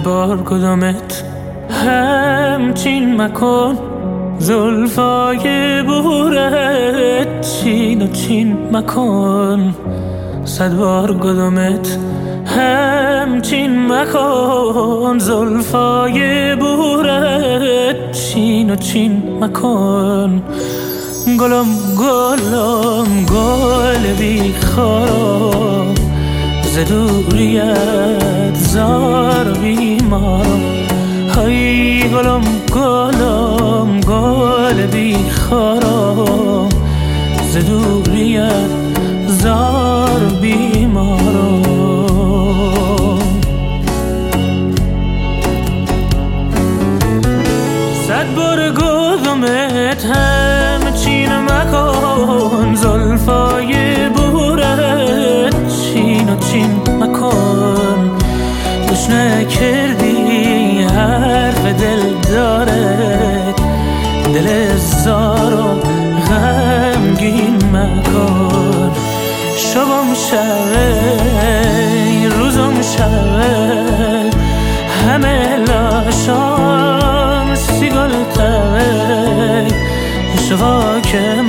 بار کدامت همچین مکن، زلفای بورت چین و چین مکن. 100 بار کدامت همچین مکن، زلفای بورت چین و چین مکن. گلم گلم گل بیخارا، ز دوریت زار بیمارا. های گلم گلم گل بیخارا، ز دوریت زار بیمارا. 100 بار گفتمت همچین مکن، زلفای بورت چین و چین مکن. گوش نکردی حرف دل داره، دل زار و غمگین مکن. شبم شبه روزم شبه، همه لاشام سیگل تبه. شفا که